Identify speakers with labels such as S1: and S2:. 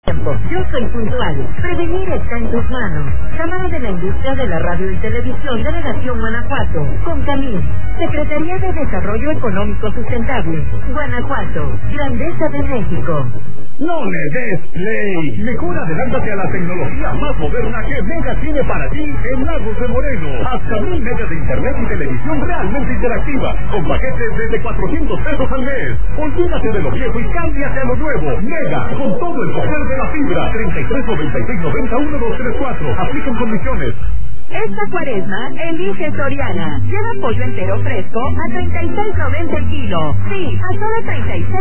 S1: Yo soy puntual. Prevenir está en tus manos. Cámara de la Industria de la Radio y Televisión, Delegación Guanajuato. Concamín, Secretaría de Desarrollo Económico Sustentable. Guanajuato, Grandeza de México.
S2: No le des play. Mejor adelántate a la tecnología más moderna que Mega tiene para ti en Lagos de Moreno. Hasta 1000 megas de internet y televisión realmente interactiva, con paquetes desde 400 pesos al mes. Olvídate de lo viejo y cámbiate a lo nuevo. Mega, con todo el poder de la fibra. 33 96 90 1234. Aplican condiciones.
S1: Esta cuaresma, elige Soriana. Lleva pollo entero fresco a 36.90 el kilo. Sí, a solo 36.